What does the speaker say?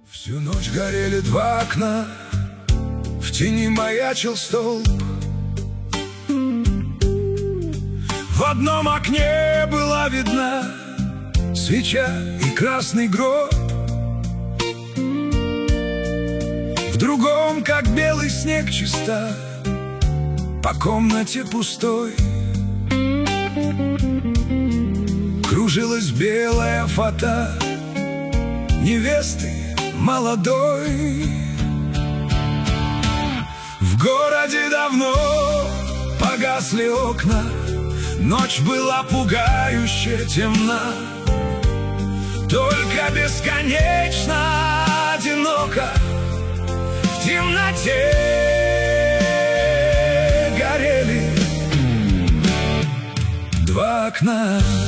Всю ночь горели два окна, в тени маячил столб. В одном окне была видна свеча и красный гроб, в другом, как белый снег, чиста по комнате пустой кружилась белая фата невесты молодой. В городе давно погасли окна, ночь была пугающе темна, только бесконечно одиноко в темноте горели два окна.